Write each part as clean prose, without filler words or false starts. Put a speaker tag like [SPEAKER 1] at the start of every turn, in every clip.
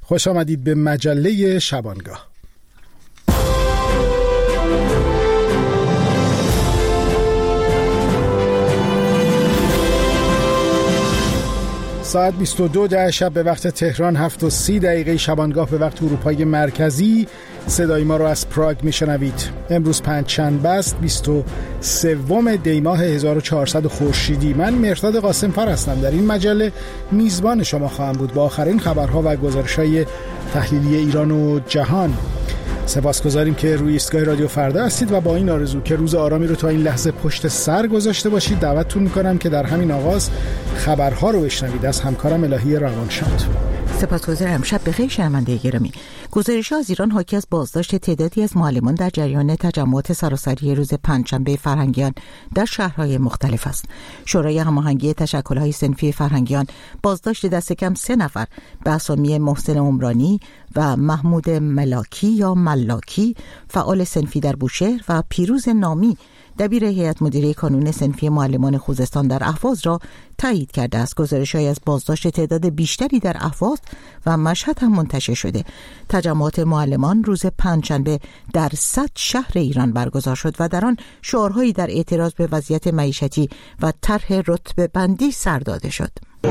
[SPEAKER 1] خوش آمدید به مجله شبانگاه. ساعت 22 شب به وقت تهران، 7:30 شبانگاه به وقت اروپای مرکزی. صدای ما رو از پراگ میشنوید. امروز پنجشنبه است، 23 دی ماه 1400 خورشیدی. من مرداد قاسم فر هستم. در این مجله میزبان شما خواهم بود با آخرین خبرها و گزارش‌های تحلیلی ایران و جهان. سپاسگزاریم که روی ایستگاه رادیو فردا هستید و با این آرزو که روز آرامی رو تا این لحظه پشت سر گذاشته باشید، دعوتتون میکنم که در همین آغاز خبرها رو بشنوید از همکارم الهی روانشاد.
[SPEAKER 2] سپاسگزارم. شب بخیر شنونده گرامی. گزارش‌ها از ایران حاکی از بازداشت تعدادی از معلمان در جریان تجمعات سراسری روز پنجشنبه فرهنگیان در شهرهای مختلف است. شورای هماهنگی تشکل‌های صنفی فرهنگیان بازداشت دست کم 3 نفر به اسامی محسن عمرانی و محمود ملاکی یا ملاکی، فعال صنفی در بوشهر، و پیروز نامی، دبیر هیئت مدیره کانون صنفی معلمان خوزستان در اهواز را تایید کرده است. گزارش‌هایی از بازداشت تعداد بیشتری در اهواز و مشهد هم منتشر شده. تجمعات معلمان روز پنجشنبه در 100 شهر ایران برگزار شد و در آن شعارهایی در اعتراض به وضعیت معیشتی و طرح رتبه بندی سر داده شد.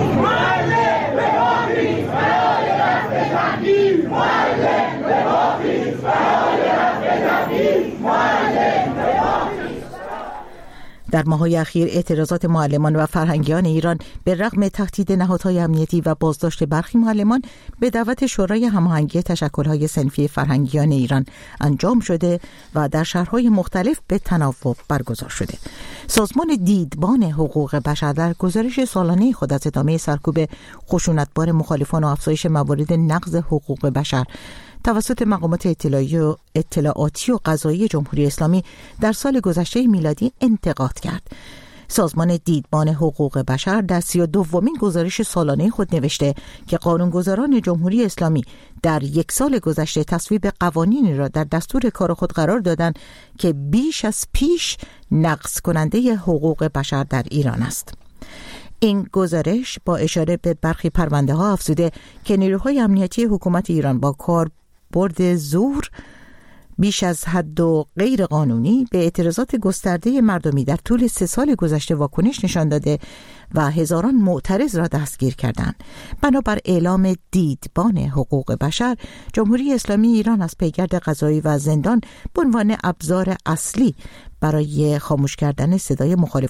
[SPEAKER 2] در ماه‌های اخیر اعتراضات معلمان و فرهنگیان ایران به رغم تهدید نهادهای امنیتی و بازداشت برخی معلمان به دعوت شورای هماهنگی تشکل‌های صنفی فرهنگیان ایران انجام شده و در شهرهای مختلف به تناوب برگزار شده. سازمان دیدبان حقوق بشر در گزارش سالانه خود از ادامه سرکوب خشونتبار مخالفان و افزایش موارد نقض حقوق بشر توسط مقامات اطلاعاتی و قضایی جمهوری اسلامی در سال گذشته میلادی انتقاد کرد. سازمان دیدبان حقوق بشر در 32مین گزارش سالانه خود نوشته که قانونگذاران جمهوری اسلامی در 1 سال گذشته تصویب قوانینی را در دستور کار خود قرار دادند که بیش از پیش نقض کننده حقوق بشر در ایران است. این گزارش با اشاره به برخی پرونده ها افزوده که نیروهای امنیتی حکومت ایران با کاربرد زور بیش از حد و غیر قانونی به اعتراضات گسترده مردمی در طول 3 سال گذشته واکنش نشان داده و هزاران معترض را دستگیر کردند. بنابر اعلام دیدبان حقوق بشر، جمهوری اسلامی ایران از پیگرد قضایی و زندان به عنوان ابزار اصلی برای خاموش کردن صدای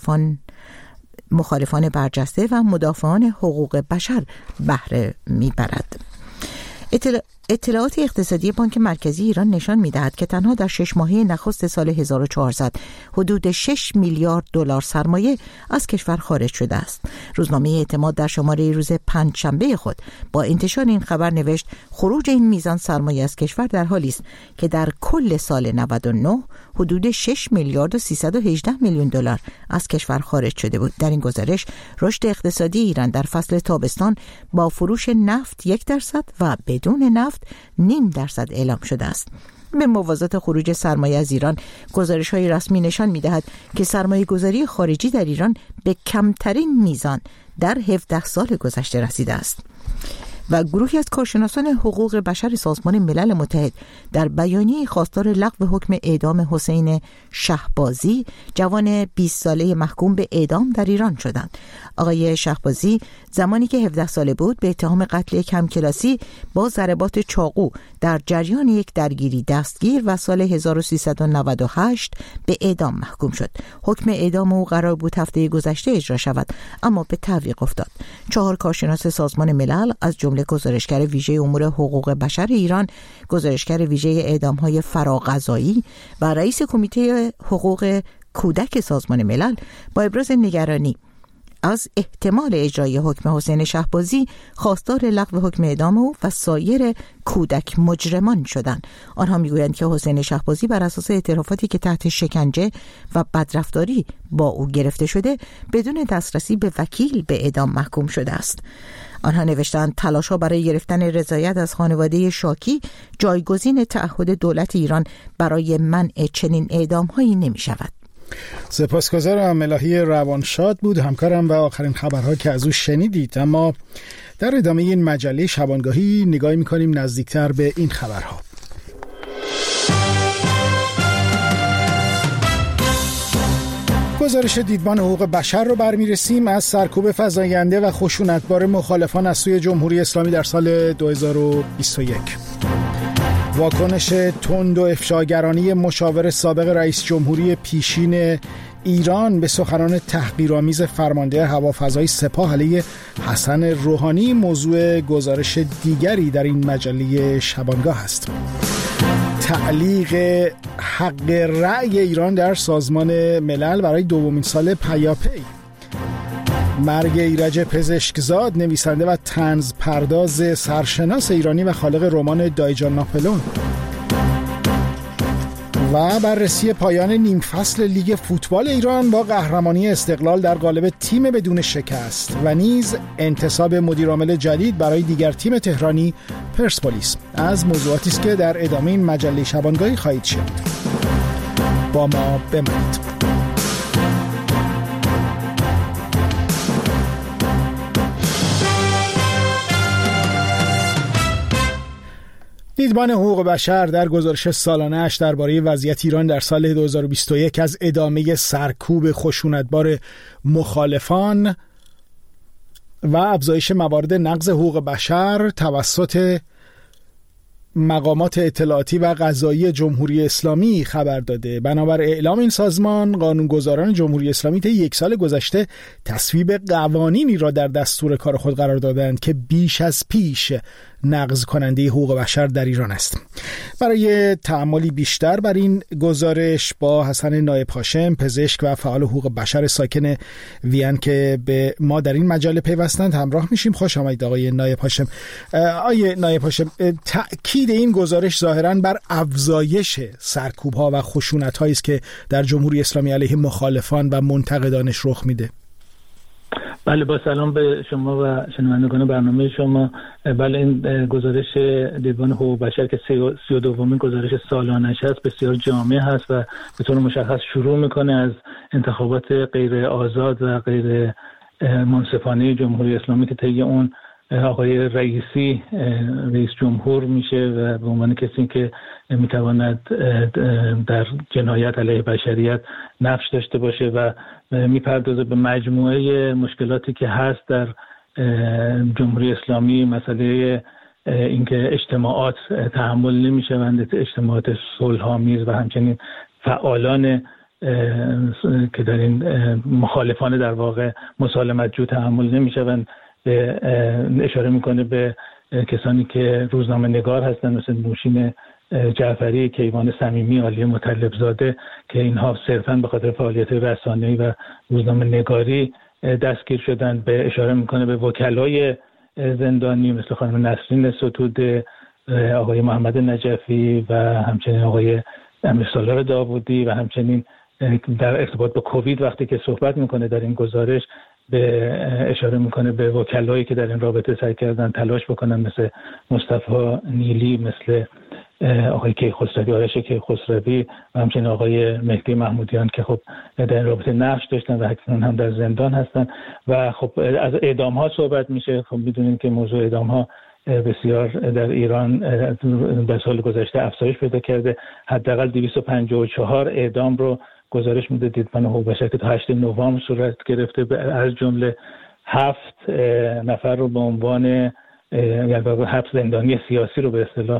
[SPEAKER 2] مخالفان برجسته و مدافعان حقوق بشر بهره میبرد. اطلاعات اقتصادی بانک مرکزی ایران نشان می‌دهد که تنها در 6 ماهه نخست سال 1400 حدود 6 میلیارد دلار سرمایه از کشور خارج شده است. روزنامه اعتماد در شماره روز پنجشنبه خود با انتشار این خبر نوشت خروج این میزان سرمایه از کشور در حالی است که در کل سال 99 حدود 6 میلیارد و 318 میلیون دلار از کشور خارج شده بود. در این گزارش رشد اقتصادی ایران در فصل تابستان با فروش نفت 1% و بدون نفت 0.5% اعلام شده است. به موازات خروج سرمایه از ایران، گزارش‌های رسمی نشان می‌دهد که سرمایه‌گذاری خارجی در ایران به کمترین میزان در 17 سال گذشته رسیده است. و گروهی از کارشناسان حقوق بشر سازمان ملل متحد در بیانیه خواستار لغو حکم اعدام حسین شهبازی، جوان 20 ساله محکوم به اعدام در ایران شدند. آقای شهبازی زمانی که 17 ساله بود به اتهام قتل یک همکلاسی با ضربات چاقو در جریان یک درگیری دستگیر و سال 1398 به اعدام محکوم شد. حکم اعدام او قرار بود هفته گذشته اجرا شود، اما به تعویق افتاد. 4 کارشناس سازمان ملل از جمله گزارشگر ویژه امور حقوق بشر ایران، گزارشگر ویژه اعدام‌های فراقضایی و رئیس کمیته حقوق کودک سازمان ملل با ابراز نگرانی از احتمال اجرای حکم حسین شهبازی خواستار لغو حکم اعدام او و سایر کودک مجرمان شدند. آنها میگویند که حسین شهبازی بر اساس اعترافاتی که تحت شکنجه و بدرفتاری با او گرفته شده بدون دسترسی به وکیل به اعدام محکوم شده است. آنها نوشتند تلاش‌ها برای گرفتن رضایت از خانواده شاکی جایگزین تعهد دولت ایران برای منع چنین اعدام‌هایی نمی‌شود.
[SPEAKER 1] سپاسگزارم. الهی روانشاد بود همکارم و آخرین خبرها که از او شنیدید. اما در ادامه این مجله شبانگاهی نگاهی می‌کنیم نزدیکتر به این خبرها. گزارش دیدبان حقوق بشر رو برمی‌رسیم از سرکوب فزاینده و خشونتبار مخالفان از سوی جمهوری اسلامی در سال 2021. واکنش تند و افشاگرانی مشاور سابق رئیس جمهوری پیشین ایران به سخنان تحقیرآمیز فرمانده هوافضای سپاه علیه حسن روحانی موضوع گزارش دیگری در این مجله شبانگاه است. تعلیق حق رأی ایران در سازمان ملل برای دومین سال پیاپی. مرگ ایرج پزشکزاد، نویسنده و طنز پرداز سرشناس ایرانی و خالق رمان دایجان ناپلون. و بررسی پایان نیم فصل لیگ فوتبال ایران با قهرمانی استقلال در قالب تیم بدون شکست و نیز انتصاب مدیرعامل جدید برای دیگر تیم تهرانی پرسپولیس از موضوعاتی است که در ادامه این مجله شبانگاهی خواهید شنید. با ما بمانید. دیدبان حقوق بشر در گزارش سالانه‌اش درباره وضعیت ایران در سال 2021 از ادامه سرکوب خشونتبار مخالفان و افزایش موارد نقض حقوق بشر توسط مقامات اطلاعاتی و قضایی جمهوری اسلامی خبر داده. بنابر اعلام این سازمان، قانونگذاران جمهوری اسلامی طی یک سال گذشته تصویب قوانینی را در دستور کار خود قرار دادند که بیش از پیش نقض کننده حقوق بشر در ایران است. برای تأملی بیشتر بر این گزارش با حسن نایب هاشم، پزشک و فعال حقوق بشر ساکن وین که به ما در این مجله پیوستند همراه میشیم. خوش آمدید آقای نایب هاشم. آقای نایب هاشم، تأکید این گزارش ظاهراً بر افزایش سرکوب‌ها و خشونت‌هایی است که در جمهوری اسلامی علیه مخالفان و منتقدانش رخ میده.
[SPEAKER 3] بله، با سلام به شما و شنوندگان برنامه شما. بله، این گزارش دیدبان حقوق بشر که 32مین گزارش سالانش هست بسیار جامع هست و به طور مشخص شروع میکنه از انتخابات غیر آزاد و غیر منصفانه جمهوری اسلامی که طی اون آقای رئیسی رئیس جمهور میشه و به عنوان کسی که میتواند در جنایت علیه بشریت نقش داشته باشه و میپردازه به مجموعه مشکلاتی که هست در جمهوری اسلامی. مسئله اینکه اجتماعات تحمل نمیشوند، اجتماعات صلح‌آمیز و همچنین فعالان که در این مخالفان در واقع مسالمت جو تحمل نمیشوند. اشاره میکنه به کسانی که روزنامه نگار هستن مثل نوشین جعفری، کیوان صمیمی، علی مطلب زاده که اینها صرفاً به خاطر فعالیت رسانه‌ای و روزنامه نگاری دستگیر شدن. به اشاره میکنه به وکلای زندانی مثل خانم نسرین ستوده، آقای محمد نجفی و همچنین آقای امیرسالار داوودی و همچنین در ارتباط با کووید وقتی که صحبت میکنه در این گزارش به اشاره میکنه به وکلایی که در این رابطه سعی کردن تلاش بکنن مثل مصطفی نیلی، مثل آقای کیخسروی، آرش کیخسروی و همچنین آقای مهدی محمودیان که خب در این رابطه نقش داشتن و اکنون هم در زندان هستن. و خب از اعدام ها صحبت میشه. خب میدونیم که موضوع اعدام ها بسیار در ایران در سال گذشته افزایش پیدا کرده. حداقل 254 اعدام رو گزارش میده دیدبان حقوق بشر که تا 8 نوامبر صورت گرفته، از جمله 7 نفر رو به عنوان یعنی 7 زندانی سیاسی رو به اصطلاح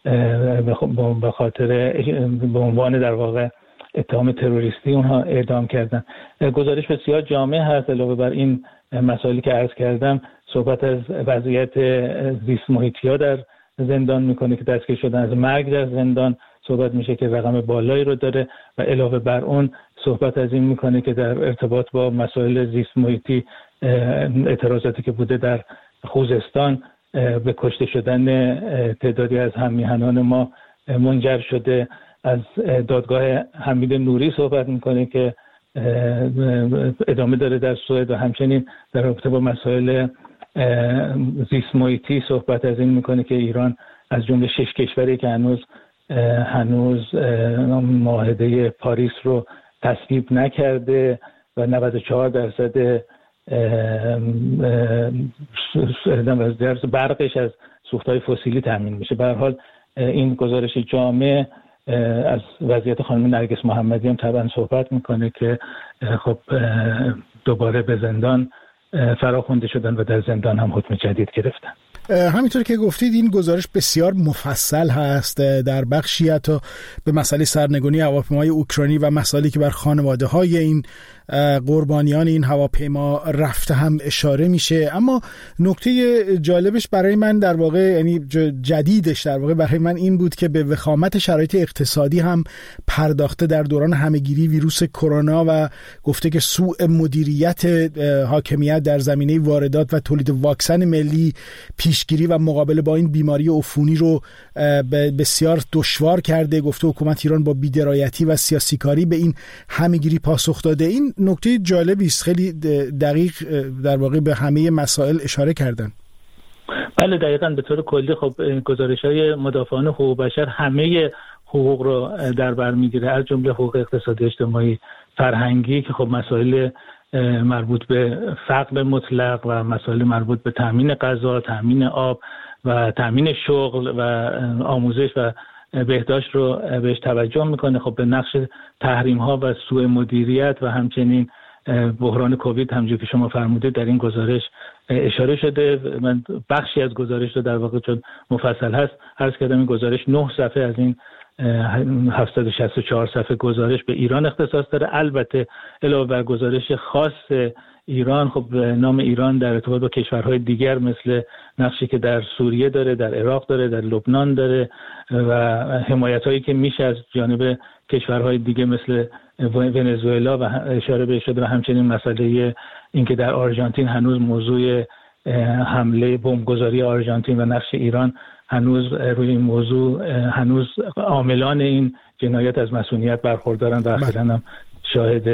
[SPEAKER 3] به خاطر به عنوان در واقع اتهام تروریستی اونها اعدام کردن. گزارش بسیار جامع هست. علاوه بر این مسائلی که عرض کردم صحبت از وضعیت زیست محیطی‌ها در زندان میکنه که دستگیر شدن، از مرگ در زندان صحبت میشه که رقم بالایی رو داره و علاوه بر اون صحبت از این میکنه که در ارتباط با مسائل زیست محیطی اعتراضاتی که بوده در خوزستان به کشته شدن تعدادی از هممیهنان ما منجر شده. از دادگاه حمید نوری صحبت میکنه که ادامه داره در سوئد و همچنین در رابطه با مسائل زیست محیطی صحبت از این میکنه که ایران از جمله 6 کشوری که هنوز معاهده پاریس رو تصویب نکرده و 94% برقش از سوختهای فسیلی تامین میشه. به هر حال این گزارش جامع از وضعیت خانم نرگس محمدی هم طبعا صحبت میکنه که خب دوباره به زندان فراخوانده شدن و در زندان هم حکم جدید گرفتن.
[SPEAKER 1] همینطور که گفتید این گزارش بسیار مفصل هست، در بخشی حتی به مسئله سرنگونی هواپیمای اوکراینی و مسائلی که بر خانواده‌های این قربانیان این هواپیما رفته هم اشاره میشه. اما نکته جالبش برای من در واقع، یعنی جدیدش در واقع برای من این بود که به وخامت شرایط اقتصادی هم پرداخته در دوران همهگیری ویروس کرونا و گفته که سوء مدیریت حاکمیت در زمینه واردات و تولید واکسن ملی، پیشگیری و مقابله با این بیماری عفونی رو بسیار دشوار کرده. گفته حکومت ایران با بی‌درایتی و سیاسی‌کاری به این همهگیری پاسخ داده. این نکته جالبی است، خیلی دقیق در واقع به همه مسائل اشاره کردن.
[SPEAKER 3] بله دقیقاً. به طور کلی خب گزارش‌های مدافعان حقوق بشر همه حقوق رو در بر می‌گیره، از جمله حقوق اقتصادی، اجتماعی، فرهنگی که خب مسائل مربوط به فقر مطلق و مسائل مربوط به تامین غذا، تامین آب و تامین شغل و آموزش و بهداشت رو بهش توجه میکنه. خب به نقش تحریم ها و سوء مدیریت و همچنین بحران کووید همونجوری که شما فرمودید در این گزارش اشاره شده. من بخشی از گزارش رو در واقع چون مفصل هست عرض کردم، این گزارش 9 صفحه از این 764 صفحه گزارش به ایران اختصاص داره. البته علاوه بر گزارش خاص ایران، خب نام ایران در ارتباط با کشورهای دیگر مثل نقشی که در سوریه داره، در عراق داره، در لبنان داره و حمایت‌هایی که میشه از جانب کشورهای دیگه مثل ونزوئلا و اشاره بهش شده و همچنین مسئله اینکه در آرژانتین هنوز موضوع حمله بمبگذاری آرژانتین و نقش ایران هنوز روی این موضوع هنوز عاملان این جنایت از مسئولیت برخوردارن و اخیراً هم شاهد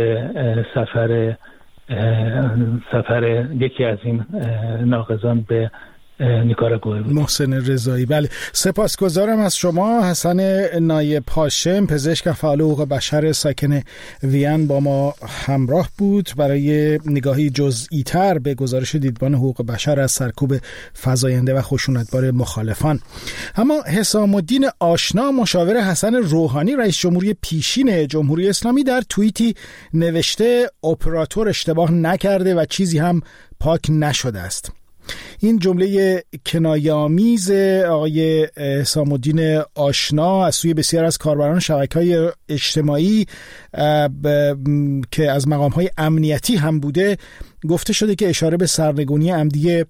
[SPEAKER 3] سفر یکی از این ناقضان به نیکاراگوئه بود.
[SPEAKER 1] محسن رضایی. بله، سپاسگزارم از شما. حسن نایب هاشم، پزشک و فعال حقوق بشر ساکن وین، با ما همراه بود برای نگاهی جزئی تر به گزارش دیدبان حقوق بشر از سرکوب فزاینده و خشونتبار مخالفان. اما حسام الدین آشنا، مشاور حسن روحانی رئیس جمهوری پیشین جمهوری اسلامی، در توییتی نوشته اپراتور اشتباه نکرده و چیزی هم پاک نشده است. این جمله کنایه‌آمیز آقای حسام الدین آشنا از سوی بسیار از کاربران شبکه‌های اجتماعی که از مقام‌های امنیتی هم بوده گفته شده که اشاره به سرنگونی عمدی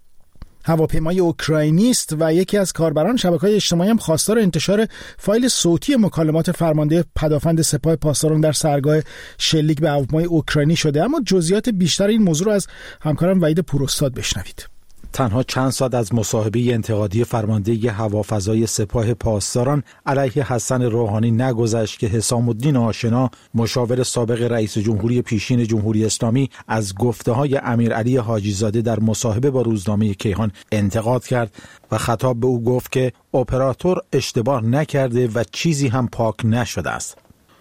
[SPEAKER 1] هواپیمای اوکراینی است و یکی از کاربران شبکه‌های اجتماعی هم خواستار انتشار فایل صوتی مکالمات فرمانده پدافند سپاه پاسداران در سرگاه شلیک به هواپیمای اوکراینی شده. اما جزئیات بیشتر این موضوع رو از همکارم وحید پوراستاد بشنوید.
[SPEAKER 4] تنها چند ساعت از مصاحبه انتقادی فرمانده هوافضای سپاه پاسداران علیه حسن روحانی نگذشت که حسام الدین آشنا، مشاور سابق رئیس جمهوری پیشین جمهوری اسلامی، از گفته‌های امیرعلی حاجی زاده در مصاحبه با روزنامه کیهان انتقاد کرد و خطاب به او گفت که اپراتور اشتباه نکرده و چیزی هم پاک نشده است.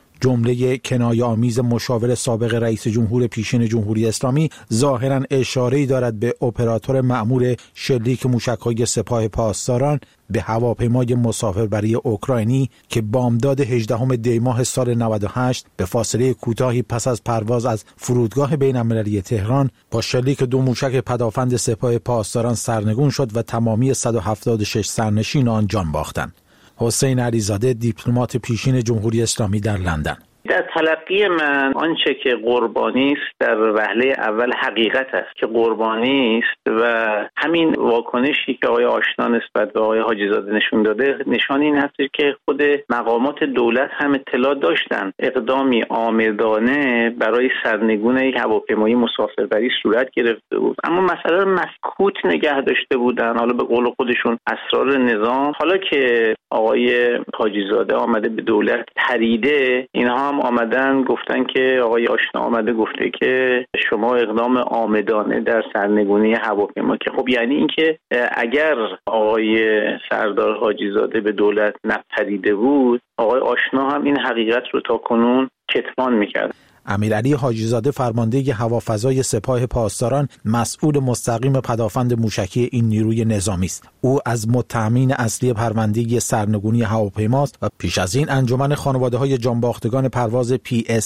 [SPEAKER 4] جمله کنایه‌آمیز مشاور سابق رئیس جمهور پیشین جمهوری اسلامی ظاهراً اشاره‌ای دارد به اپراتور مأمور شلیک موشک‌های سپاه پاسداران به هواپیمای مسافربری اوکراینی که بامداد 18 دی ماه سال 98 به فاصله کوتاهی پس از پرواز از فرودگاه بین‌المللی تهران با شلیک 2 موشک پدافند سپاه پاسداران سرنگون شد و تمامی 176 سرنشین آن جان باختند. حسین علیزاده، دیپلمات پیشین جمهوری اسلامی در لندن:
[SPEAKER 5] در تلقی من آنچه که قربانی است در وهله اول حقیقت است که قربانی است و همین واکنشی که آقای آشنا نسبت به آقای حاجی زاده نشون داده نشان این هست که خود مقامات دولت هم اطلاع داشتن اقدامی آمدانه برای سرنگون یک هواپیمای مسافربری صورت گرفته بود، اما مسئله رو مسکوت نگه داشته بودن. حالا به قول خودشون اسرار نظام. حالا که آقای حاجی زاده آمده به دولت پریده، اینها هم آمدن گفتن که آقای آشنا آمده گفته که شما اقدام عامدانه در سرنگونی هواپیما، که خب یعنی این که اگر آقای سردار حاجی زاده به دولت نپریده بود، آقای آشنا هم این حقیقت رو تا کنون کتمان میکرد.
[SPEAKER 4] امیرعلی حاجیزاده فرمانده هوافضای سپاه پاسداران مسئول مستقیم پدافند موشکی این نیروی نظامی است. او از متهمین اصلی پرونده سرنگونی هواپیماست و پیش از این انجمن خانواده‌های جانباختگان پرواز PS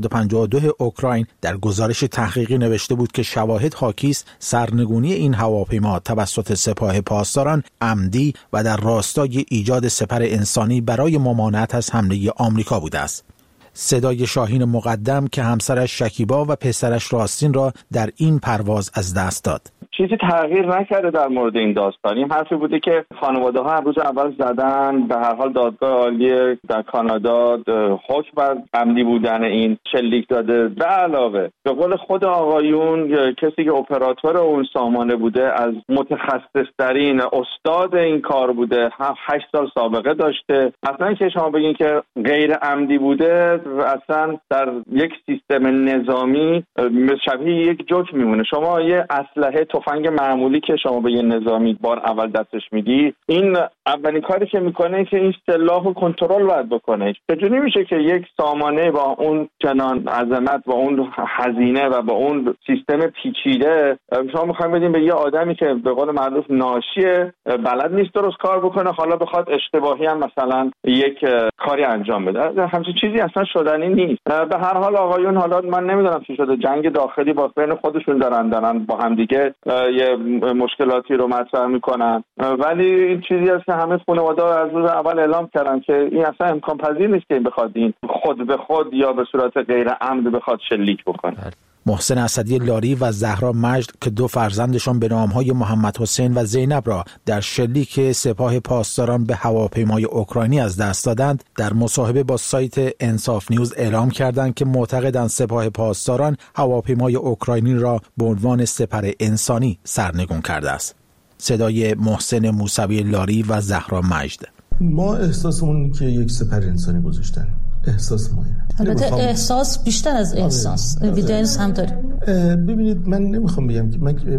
[SPEAKER 4] 752 اوکراین در گزارش تحقیقی نوشته بود که شواهد حاکی است سرنگونی این هواپیما توسط سپاه پاسداران عمدی و در راستای ایجاد سپر انسانی برای ممانعت از حمله آمریکا بوده است. صدای شاهین مقدم که همسرش شکیبا و پسرش راستین را در این پرواز از دست داد.
[SPEAKER 6] چیزی تغییر نکرده در مورد این داستان. این حرفی بوده که خانواده ها روز اول زدن. به هر حال دادگاه عالی در کانادا حکم بر عمدی بودن این شلیک داده. به علاوه به قول خود آقایون کسی که اپراتور اون سامانه بوده از متخصص‌ترین استاد این کار بوده، 8 سال سابقه داشته. اصلا که شما بگین که غیر عمدی بوده اصلا در یک سیستم نظامی شبیه یک جوک میمونه. شما یه اسلحه تفنگ معمولی که شما به یه نظامی بار اول دستش میدی، این اولین کاری که میکنه که این سلاح رو کنترل باید بکنه. چجوری میشه که یک سامانه با اون چنان عظمت، با اون هزینه و با اون سیستم پیچیده شما میخواید بدین به یه آدمی که به قول معروف ناشیه، بلد نیست درست کار بکنه، حالا بخواد اشتباهی هم مثلا یک کاری انجام بده؟ همچین چیزی اصلا شدنی نیست. به هر حال آقایون، حالا من نمیدونم چی شده، جنگ داخلی با بین خودشون دارن با هم دیگه یه مشکلاتی رو مطرح میکنن، ولی این چیزی هست که همه خانواده از روز اول اعلام کردن که این اصلا امکان پذیر نیست که این بخواد این خود به خود یا به صورت غیر عمد بخواد شلیک بکنه.
[SPEAKER 4] محسن اسدی لاری و زهرا مجد که 2 فرزندشان به نامهای محمد حسین و زینب را در شلیک سپاه پاسداران به هواپیمای اوکراینی از دست دادند، در مصاحبه با سایت انصاف نیوز اعلام کردند که معتقدند سپاه پاسداران هواپیمای اوکراینی را به عنوان سپر انسانی سرنگون کرده است. صدای محسن موسوی لاری و زهرا مجد.
[SPEAKER 7] ما احساسمون که یک سپر انسانی گذاشتن، احساس ما اینه.
[SPEAKER 8] البته احساس بیشتر از احساس، اوییدنس هم داریم.
[SPEAKER 7] ببینید، من نمیخوام بگم که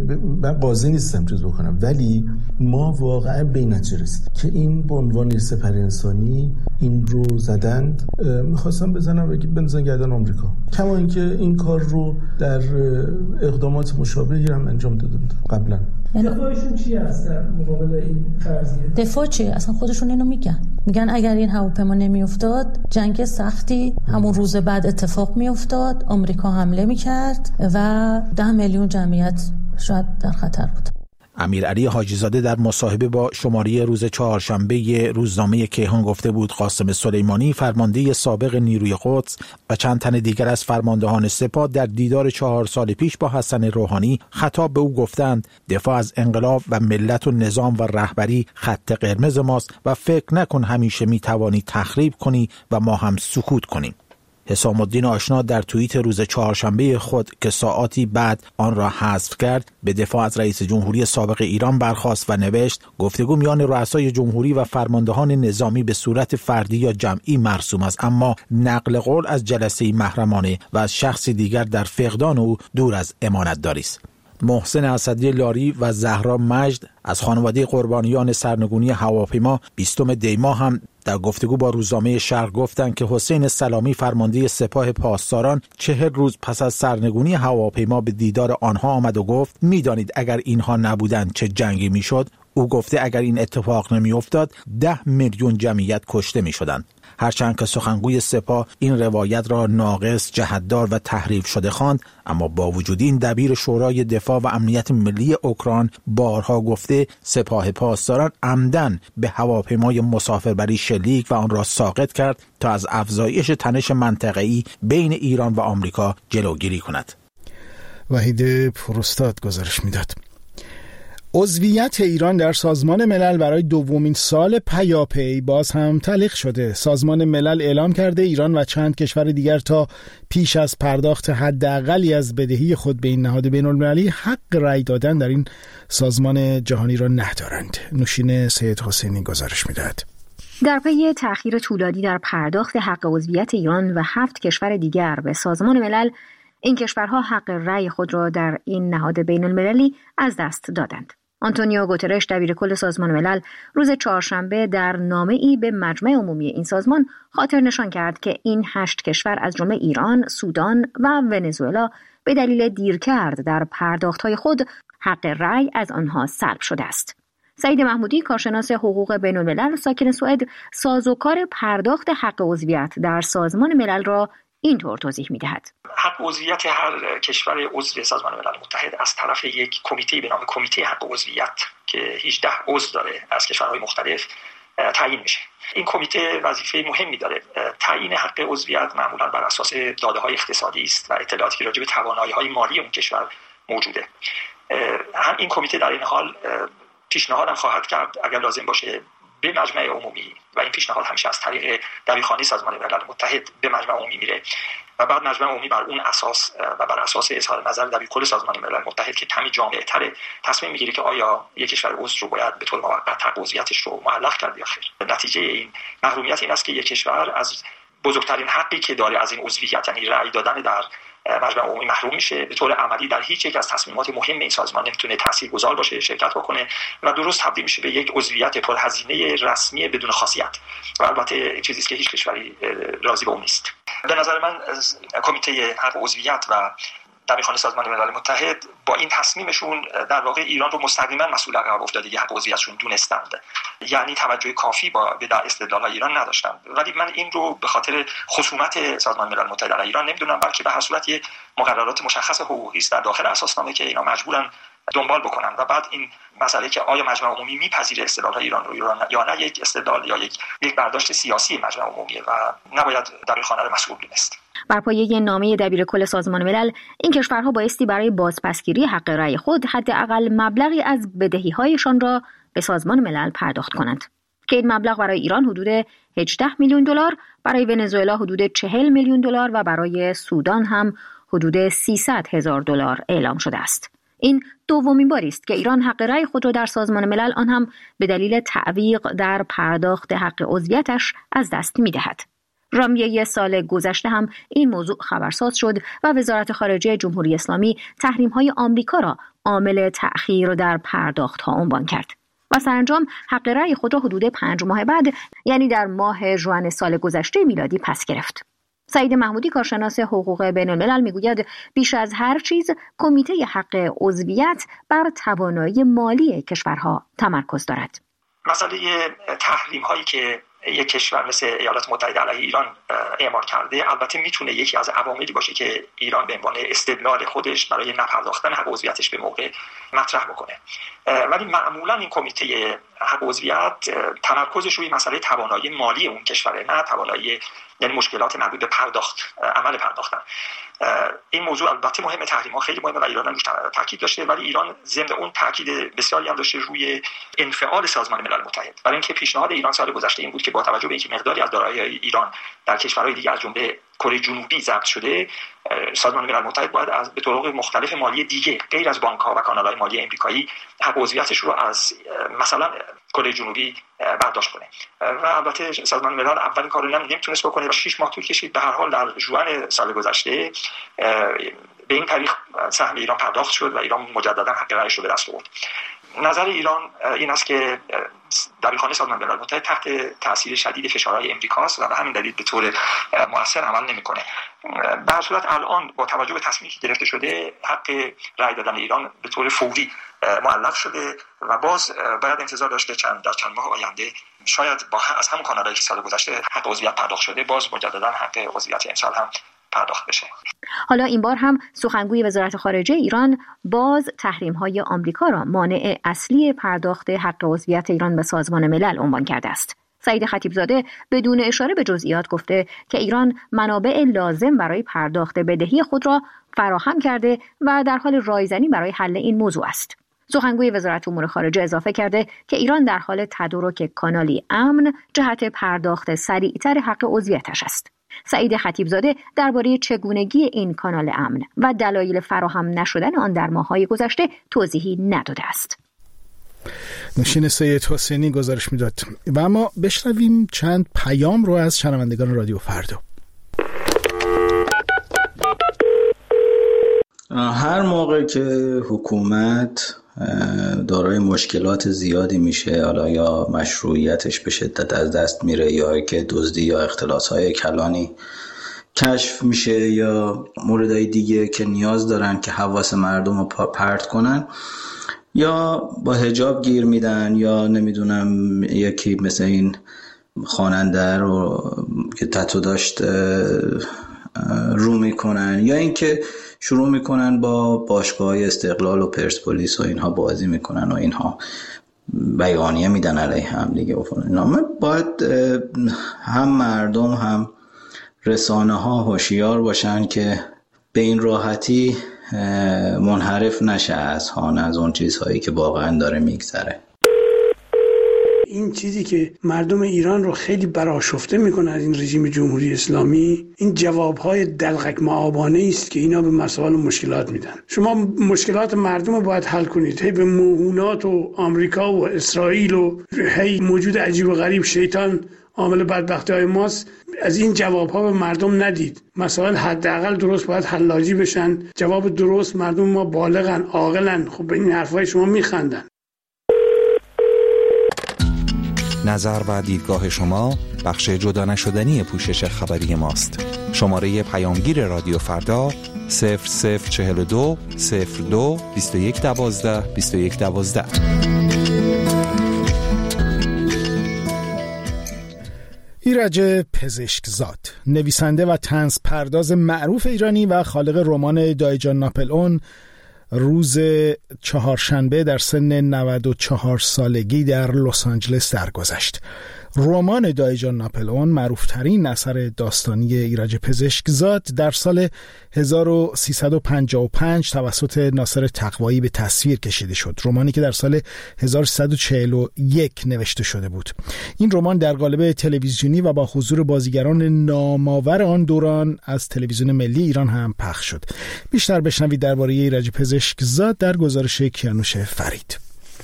[SPEAKER 7] من قاضی نیستم چیز بکنم، ولی ما واقعا به این نتیجه رسیدیم که این به عنوان سپر انسانی این رو زدند. میخواستم بزنن گردن آمریکا، کما اینکه این کار رو در اقدامات مشابهی هم انجام دادند قبلا.
[SPEAKER 9] دفاعشون چی هست در مقابل این فرضیه؟
[SPEAKER 8] دفاع چی؟ اصلا خودشون اینو میگن اگر این هواپیما نمیافتاد جنگ سختی همون روز بعد اتفاق میافتاد، آمریکا حمله میکرد و 10 میلیون جمعیت شاید در خطر بود.
[SPEAKER 4] امیرعلی حاجیزاده در مصاحبه با شماره روز چهارشنبه روزنامه کیهان گفته بود قاسم سلیمانی فرمانده سابق نیروی قدس و چند تن دیگر از فرماندهان سپاه در دیدار 4 سال پیش با حسن روحانی خطاب به او گفتند دفاع از انقلاب و ملت و نظام و رهبری خط قرمز ماست و فکر نکن همیشه میتوانی تخریب کنی و ما هم سکوت کنیم. حسام الدین آشنا در توییت روز چهارشنبه خود که ساعاتی بعد آن را حذف کرد به دفاع از رئیس جمهوری سابق ایران برخاست و نوشت گفتگو میان رؤسای جمهوری و فرماندهان نظامی به صورت فردی یا جمعی مرسوم است، اما نقل قول از جلسه محرمانه و از شخصی دیگر در فقدان او دور از امانتداری است. محسن اسدی لاری و زهرا مجد از خانواده قربانیان سرنگونی هواپیما 20 دی ماه هم در گفتگو با روزنامه شرق گفتند که حسین سلامی فرمانده سپاه پاسداران 40 روز پس از سرنگونی هواپیما به دیدار آنها آمد و گفت میدانید اگر اینها نبودند چه جنگی میشد؟ او گفته اگر این اتفاق نمیافتاد 10 میلیون جمعیت کشته میشدند. هرچند که سخنگوی سپاه این روایت را ناقص، جهت‌دار و تحریف شده خواند، اما با وجود این دبیر شورای دفاع و امنیت ملی اوکراین بارها گفته سپاه پاسداران عمدن به هواپیمای مسافربری شلیک و آن را ساقط کرد تا از افزایش تنش منطقه‌ای بین ایران و آمریکا جلوگیری کند.
[SPEAKER 1] وحید پروستاد گزارش میداد. عضویت ایران در سازمان ملل برای 2مین سال پیاپی باز هم تعلیق شده. سازمان ملل اعلام کرده ایران و چند کشور دیگر تا پیش از پرداخت حداقلی از بدهی خود به این نهاد بین‌المللی حق رأی دادن در این سازمان جهانی را ندارند. نوشین سید حسینی گزارش می‌دهد.
[SPEAKER 10] در پی تأخیر طولانی در پرداخت حق عضویت ایران و 7 کشور دیگر به سازمان ملل، این کشورها حق رأی خود را در این نهاد بین‌المللی از دست دادند. آنتونیو گوترش دبیرکل سازمان ملل روز چهارشنبه در نامه‌ای به مجمع عمومی این سازمان خاطر نشان کرد که این 8 کشور از جمله ایران، سودان و ونزوئلا به دلیل دیرکرد در پرداخت‌های خود حق رأی از آنها سلب شده است. سعید محمودی کارشناس حقوق بین‌الملل ساکن سوئد سازوکار پرداخت حق عضویت در سازمان ملل را اینطور توضیح می‌دهد.
[SPEAKER 11] حق عضویت هر کشور عضو سازمان ملل متحد از طرف یک کمیته به نام کمیته حق عضویت که 18 عضو داره از کشورهای مختلف تعیین میشه. این کمیته وظیفه مهمی داره. تعیین حق عضویت معمولا بر اساس داده‌های اقتصادی است و اطلاعاتی که راجع به توانایی‌های مالی اون کشور موجوده. هم این کمیته در این حال پیشنهادم خواهد کرد اگر لازم باشه به مجمع عمومی و این پیشنهاد همیشه از طریق دبیرخانه سازمان ملل متحد به مجمع عمومی میره و بعد مجمع عمومی بر اون اساس و بر اساس اظهار نظر دبیرکل سازمان ملل متحد که کمی جامع‌تره تصمیم میگیره که آیا یک کشور عضو رو باید به طور موقت حق عضویتش رو معلق کرد یا خیر. نتیجه این محرومیت این است که یک کشور از بزرگترین حقی که داره از این عضویت یعنی رأی دادن در مجمع عمومی محروم میشه. به طور عملی در هیچ یک از تصمیمات مهم این سازمان نمیتونه تاثیرگذار باشه، شرکت بکنه و درست تبدیل میشه به یک عضویت پرهزینه رسمی بدون خاصیت و البته چیزی است که هیچ کشوری راضی به اون نیست. به نظر من کمیته حق عضویت و دبیرخانه سازمان ملل متحد با این تصمیمشون در واقع ایران رو مستقیما مسئول عقب افتادگی حق عضویتشون دونستند، یعنی توجه کافی به استدلال‌های ایران نداشتند. ولی من این رو به خاطر خصومت سازمان ملل متحد در ایران نمیدونم، بلکه به هر صورت یک مقررات مشخص حقوقی است در داخل اساسنامه که اینا مجبورن دنبال بکنن و بعد این مسئله که آیا مجمع عمومی میپذیره استدلال‌های ایران رو یا نه یک استدلال یا یک برداشت سیاسی مجمع عمومیه و نباید دبیرخانه رو مسئول دونست.
[SPEAKER 10] بر پایه نامه دبیرکل سازمان ملل این کشورها بایستی برای بازپسگیری حق رأی خود حداقل مبلغی از بدهی‌هایشان را به سازمان ملل پرداخت کنند که این مبلغ برای ایران حدود 18 میلیون دلار، برای ونزوئلا حدود 40 میلیون دلار و برای سودان هم حدود 300,000 دلار اعلام شده است. این دومین باری است که ایران حق رأی خود را در سازمان ملل آن هم به دلیل تعویق در پرداخت حق عضویتش از دست می‌دهد. ژانویه سال گذشته هم این موضوع خبرساز شد و وزارت خارجه جمهوری اسلامی تحریم‌های آمریکا را عامل تأخیر در پرداخت‌ها عنوان کرد و سرانجام حق رأی خود را حدود 5 ماه بعد یعنی در ماه ژوئن سال گذشته میلادی پس گرفت. سعید محمودی کارشناس حقوق بین‌الملل میگوید بیش از هر چیز کمیته حق عضویت بر توانایی مالی کشورها تمرکز دارد.
[SPEAKER 11] مسئله تحریم‌هایی که یک کشور مثل ایالات متحده علیه ایران اعمال کرده البته میتونه یکی از عواملی باشه که ایران به عنوان استدلال خودش برای نپرداختن حق عضویتش به موقع مطرح بکنه. ولی معمولا این کمیته حق عضویت تمرکزش روی مسئله توانایی مالی اون کشوره، نه توانایی یعنی مشکلات مربوط به عمل پرداختن. این موضوع البته مهمه، تحریم‌ها خیلی مهمه و ایران روش تاکید داشته، ولی ایران ضمن اون تاکید بسیاری هم داشته روی انفعال سازمان ملل متحد. برای اینکه پیشنهاد ایران سال گذشته این بود که با توجه به اینکه مقداری از دارایی‌های ایران در کشورهای دیگر از جمله کره جنوبی ضبط شده، سازمان ملل متحد باید از به طرق مختلف مالی دیگه غیر از بانک‌ها و کانال‌های مالی آمریکایی حق عضویتش رو از مثلا کره جنوبی برداشت کنه و البته سازمان ملل اولین کارو نمیتونست بکنه و 6 ماه طول کشید. به هر حال در ژوئن سال گذشته به این تاریخ سهم ایران پرداخت شد و ایران مجددا حق رأیش رو به دست آورد. نظر ایران این است که دبیرخانه سازمان ملل متحد تحت تاثیر شدید فشارهای امریکاست و به همین دلیل به طور مؤثر عمل نمیکنه. به هر صورت الان با توجه به تصمیمی که گرفته شده حق رأی دادن ایران به طور فوری معلق شده و باز باید انتظار داشت که در چند ماه آینده شاید با از همون کانالایی که سال گذشته حق عضویت پرداخت شده باز مجددا حق عضویت امسال هم پرداخت بشه.
[SPEAKER 10] حالا این بار هم سخنگوی وزارت خارجه ایران باز تحریم‌های آمریکا را مانع اصلی پرداخت حق عضویت ایران به سازمان ملل عنوان کرده است. سعید خطیبزاده بدون اشاره به جزئیات گفته که ایران منابع لازم برای پرداخت بدهی خود را فراهم کرده و در حال رایزنی برای حل این موضوع است. سخنگوی وزارت امور خارجه اضافه کرده که ایران در حال تدارک کانالی امن جهت پرداخت سریعتر حق عضویتش است. سعید خطیبزاده درباره چگونگی این کانال امن و دلایل فراهم نشدن آن در ماه‌های گذشته توضیحی نداده است.
[SPEAKER 1] نوشین سید حسینی گزارش میداد و اما بشنویم چند پیام رو از شنوندگان رادیو فردا.
[SPEAKER 12] هر موقع که حکومت دارای مشکلات زیادی میشه، حالا یا مشروعیتش به شدت از دست میره، یا که دزدی یا اختلاس‌های کلانی کشف میشه، یا موردهای دیگه که نیاز دارن که حواس مردم رو پرت کنن، یا با حجاب گیر میدن، یا نمیدونم یکی مثل این خواننده رو که تتو داشت رو میکنن، یا اینکه شروع میکنن با باشگاه‌های استقلال و پرسپولیس و اینها بازی میکنن و اینها بیانیه میدن علیه هم دیگه و فلان. باید هم مردم هم رسانه ها هوشیار باشن که به این راحتی منحرف نشه از اون چیزهایی که واقعا داره میگذره.
[SPEAKER 13] این چیزی که مردم ایران رو خیلی برآشفته میکنه از این رژیم جمهوری اسلامی، این جوابهای دلغک معابانه است که اینا به مسائل و مشکلات میدن. شما مشکلات مردم رو باید حل کنید، هی به موهونات و آمریکا و اسرائیل و هی موجود عجیب و غریب شیطان عامل بدبختی های ماست، از این جوابها به مردم ندید. مسائل حداقل درست باید حلاجی بشن، جواب درست. مردم ما بالغن، عاقلن، خب به این حرفای شما میخندن.
[SPEAKER 14] نظر و دیدگاه شما بخش جدا نشدنی پوشش خبری ماست. شماره پیامگیر رادیو فردا 0042 02 2112 2112.
[SPEAKER 1] ایرج پزشکزاد، نویسنده و طنز پرداز معروف ایرانی و خالق رمان دایجان ناپلئون، روز چهارشنبه در سن 94 سالگی در لس آنجلس درگذشت. رمان دایجان ناپلئون، معروفترین اثر داستانی ایرج پزشکزاد، در سال 1355 توسط ناصر تقوایی به تصویر کشیده شد. رمانی که در سال 1341 نوشته شده بود. این رمان در قالب تلویزیونی و با حضور بازیگران نامآور آن دوران از تلویزیون ملی ایران هم پخش شد. بیشتر بشنوید درباره ایرج پزشکزاد در گزارش کیانوش فرید.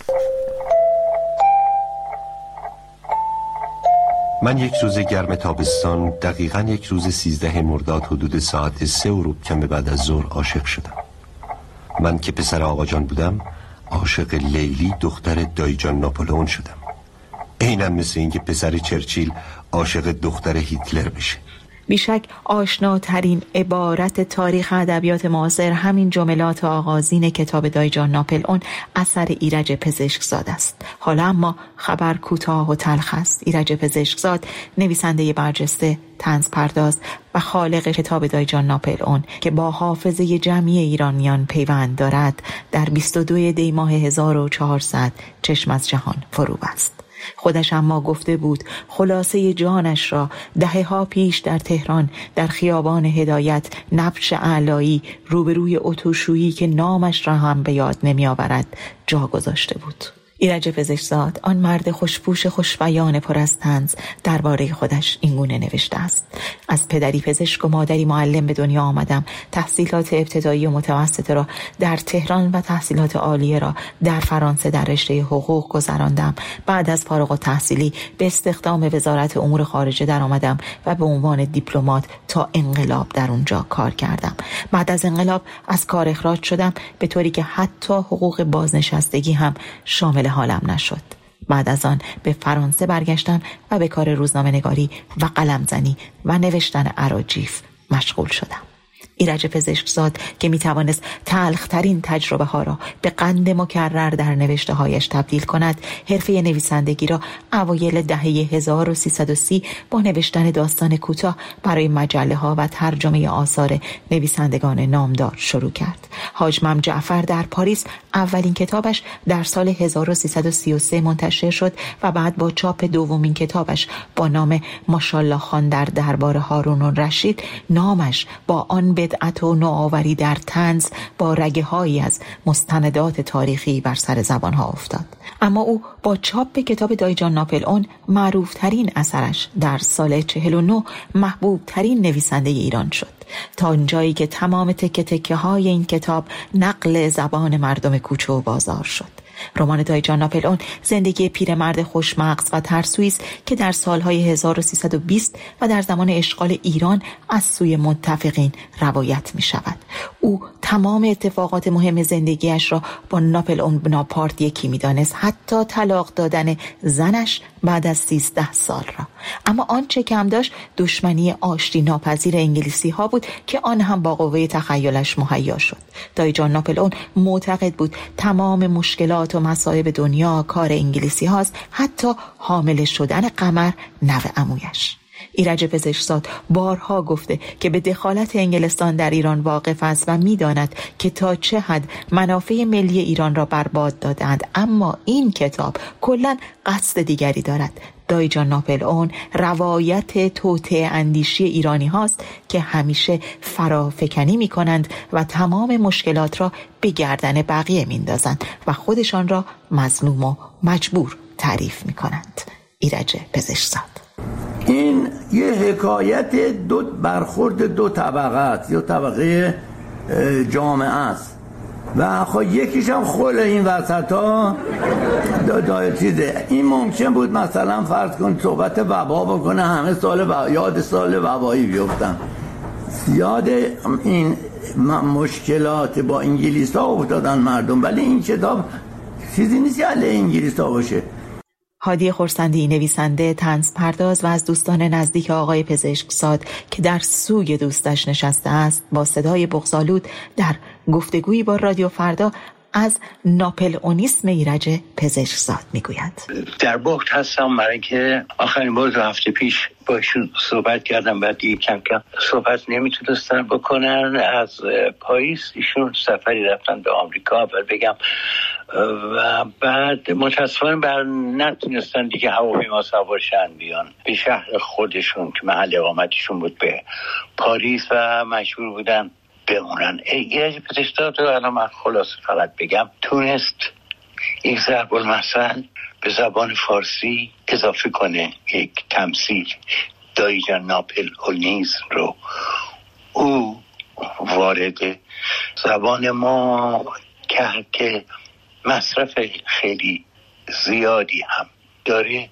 [SPEAKER 15] من یک روز گرم تابستان، دقیقاً یک روز 13 مرداد حدود ساعت 3 غروب کم بعد از ظهر عاشق شدم. من که پسر آقا جان بودم، عاشق لیلی دختر دایجان ناپلئون شدم. اینم مثل این که پسر چرچیل عاشق دختر هیتلر بشه.
[SPEAKER 2] بیشک آشناترین عبارت تاریخ ادبیات معاصر همین جملات آغازین کتاب دایجان ناپلئون اثر ایرج پزشکزاد است. حالا اما خبر کوتاه و تلخ است. ایرج پزشکزاد، نویسنده برجسته، طنز پرداز و خالق کتاب دایجان ناپلئون که با حافظه جمعی ایرانیان پیوند دارد، در 22 دی ماه 1400 چشم از جهان فرو بست. خودش اما گفته بود خلاصه جانش را دهه‌ها پیش در تهران در خیابان هدایت نبش علایی روبروی اتوشویی که نامش را هم به یاد نمی آورد جا گذاشته بود. ایرج پزشکزاد، آن مرد خوشپوش خوشبیان پر از طنز، درباره خودش اینگونه نوشته است: از پدری پزشک و مادری معلم به دنیا آمدم. تحصیلات ابتدایی و متوسطه را در تهران و تحصیلات عالیه را در فرانسه در رشته حقوق گذراندم. بعد از فارغ التحصیلی به استخدام وزارت امور خارجه در آمدم و به عنوان دیپلمات تا انقلاب در اونجا کار کردم. بعد از انقلاب از کار اخراج شدم، به طوری که حتی حقوق بازنشستگی هم شامل حالم نشد. بعد از آن به فرانسه برگشتم و به کار روزنامه نگاری و قلمزنی و نوشتن اراجیف مشغول شدم. ایرج پزشکزاد که میتوانست تلخترین تجربه ها را به قند مکرر در نوشته هایش تبدیل کند، حرفه نویسندگی را اوایل دهه 1330 با نوشتن داستان کوتاه برای مجله ها و ترجمه آثار نویسندگان نامدار شروع کرد. حاج مم جعفر در پاریس اولین کتابش در سال 1333 منتشر شد و بعد با چاپ دومین کتابش با نام ماشاءالله خان در دربار هارون الرشید، نامش با آن بدعت و نوآوری در طنز با رگه هایی از مستندات تاریخی بر سر زبان ها افتاد. اما او با چاپ کتاب دایجان ناپلئون، معروف ترین اثرش، در سال 49 محبوب ترین نویسنده ایران شد، تا اونجایی که تمام تکه تکه های این کتاب نقل زبان مردم کوچه و بازار شد. رمان دایجان ناپلئون زندگی پیرمرد خوشمغز و ترسویی است که در سالهای 1320 و در زمان اشغال ایران از سوی متفقین روایت می شود. او تمام اتفاقات مهم زندگیش را با ناپلئون بناپارت یکی می دانست، حتی طلاق دادن زنش بعد از 13 سال را. اما آنچه کم داشت دشمنی آشتی ناپذیر انگلیسی ها بود که آن هم با قوه تخیلش مهیا شد. دایجان ناپلئون معتقد بود تمام مشکلات و مصائب دنیا کار انگلیسی هاست، حتی حامل شدن قمر نوه عمویش. ایرج پزشکزاد بارها گفته که به دخالت انگلستان در ایران واقف است و می‌داند که تا چه حد منافع ملی ایران را برباد دادند، اما این کتاب کلاً قصد دیگری دارد. دایجان ناپلئون روایت توطئه اندیشی ایرانی هاست که همیشه فرافکنی می کنند و تمام مشکلات را به گردن بقیه میندازند و خودشان را مظلوم و مجبور تعریف می کنند. ایرج پزشکزاد:
[SPEAKER 16] این یه حکایت برخورد دو طبقه است، یا طبقه جامعه است و خب یکیش هم خل این وسط ها چیزه. این ممکن بود مثلا فرض کن صحبت وبا بکنه، همه یاد سال وبایی بیفتن، یاد این مشکلات با انگلیس ها افتادن مردم، ولی این کتاب چیزی نیست علیه انگلیس ها باشه.
[SPEAKER 2] هادی خرسندی نویسنده، طنز پرداز و از دوستان نزدیک آقای پزشکزاد که در سوی دوستش نشسته است، با صدای بغض‌آلود در گفتگویی با رادیو فردا از ناپلئونیسم ایرج پزشکزاد میگوید:
[SPEAKER 17] در بحت هستم برای اینکه آخرین بار 2 هفته پیش با ایشون صحبت کردم، بعد کم کم صحبت نمیتونستن بکنن. از پاریس ایشون سفری رفتن به آمریکا اول بگم و بعد متاسفانه نتونستن دیگه هواپیما سوار شن بیان به شهر خودشون که محل اقامتشون بود به پاریس و مجبور بودن بمونن. ایرج پزشکزاد رو الان من خلاصه فقط بگم تونست یک ضرب المثل به زبان فارسی اضافه کنه، یک تمثیل دایجان ناپلئونیسم رو او وارد زبان ما کرد که مصرف خیلی زیادی هم داره.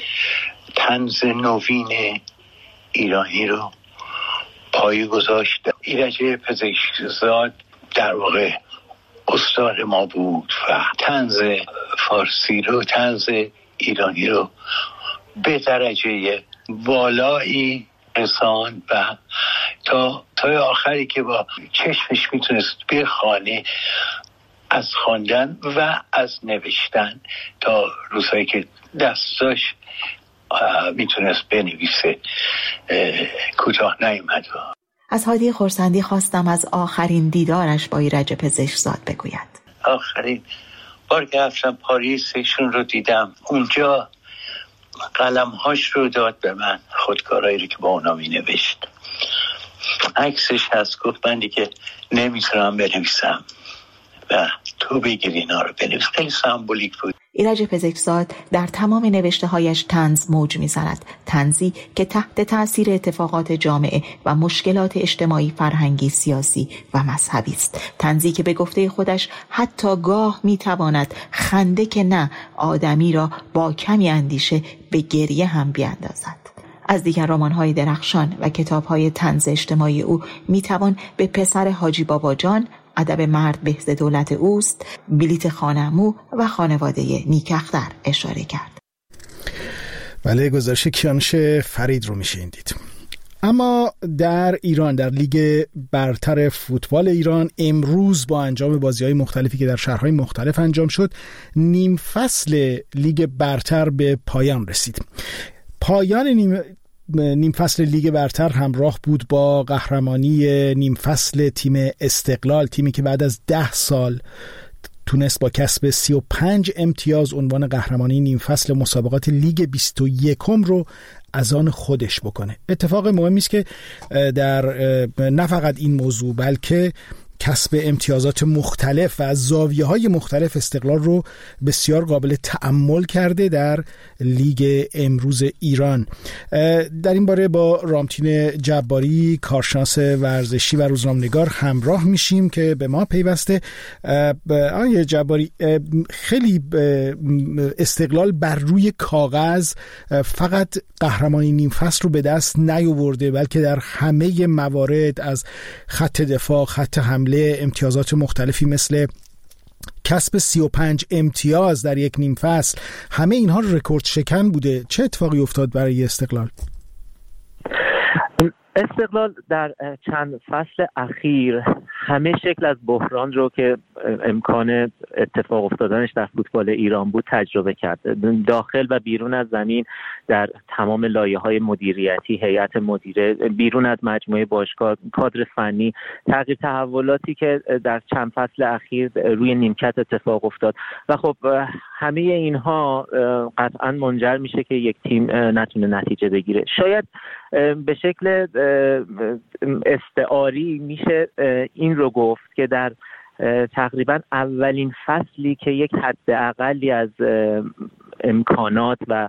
[SPEAKER 17] طنز نوین ایرانی رو پایه گذاشت. ایرج پزشکزاد در واقع استاد ما بود و طنز فارسی رو، طنز ایرانی رو به درجه بالایی رساند و تا آخری که با چشمش میتونست بخوانه، از خواندن و از نوشتن تا روزهایی که دستاش میتونست بنویسه کوتاه نیامد.
[SPEAKER 2] از هادی خرسندی خواستم از آخرین دیدارش با ایرج پزشکزاد بگوید.
[SPEAKER 17] آخرین بار که رفتم پاریس ایشون رو دیدم، اونجا قلمهاش رو داد به من، خودکارایی رو که با اونا می نوشت. عکسش هست، گفت من دیگه نمیتونم بنویسم و تو بگیر اینا رو بنویس. خیلی سمبولیک بود.
[SPEAKER 2] ایرج پزشکزاد در تمام نوشته‌هایش طنز موج می‌زند، طنزی که تحت تأثیر اتفاقات جامعه و مشکلات اجتماعی، فرهنگی، سیاسی و مذهبی است. طنزی که به گفته خودش حتی گاه می‌تواند خنده که نه آدمی را با کمی اندیشه به گریه هم بیاندازد. از دیگر رمان‌های درخشان و کتاب‌های طنز اجتماعی او می‌توان به پسر حاجی بابا جان، ادب مرد بهز دولت اوست، بلیت خانه‌مو و خانواده نیکاختر اشاره کرد.
[SPEAKER 1] بله، گزارش کیانوش فرید رو میشه دید. اما در ایران، در لیگ برتر فوتبال ایران، امروز با انجام بازی‌های مختلفی که در شهرهای مختلف انجام شد، نیم فصل لیگ برتر به پایان رسید. پایان نیم فصل لیگ برتر همراه بود با قهرمانی نیم فصل تیم استقلال، تیمی که بعد از 10 سال تونست با کسب 35 امتیاز عنوان قهرمانی نیم فصل مسابقات لیگ 21 رو از آن خودش بکنه. اتفاق مهمی است که در نه فقط این موضوع بلکه کسب امتیازات مختلف و از زاویه‌های مختلف استقلال رو بسیار قابل تأمل کرده در لیگ امروز ایران. در این باره با رامتین جباری، کارشناس ورزشی و روزنامه‌نگار همراه میشیم که به ما پیوسته. آقای جباری، خیلی استقلال بر روی کاغذ فقط قهرمانی نیم فصل رو به دست نیاورده، بلکه در همه موارد از خط دفاع، خط حمله، امتیازات مختلفی مثل کسب 35 امتیاز در یک نیم فصل، همه اینها رکورد شکن بوده. چه اتفاقی افتاد برای استقلال؟
[SPEAKER 18] استقلال در چند فصل اخیر همه شکل از بحران رو که امکان اتفاق افتادنش در فوتبال ایران بود تجربه کرد. داخل و بیرون از زمین در تمام لایه‌های مدیریتی، هیئت مدیره، بیرون از مجموعه باشگاه، کادر فنی، تغییر تحولاتی که در چند فصل اخیر روی نیمکت اتفاق افتاد و خب همه اینها قطعا منجر میشه که یک تیم نتونه نتیجه بگیره. شاید به شکل استعاری میشه این رو گفت که در تقریبا اولین فصلی که یک حداقلی از امکانات و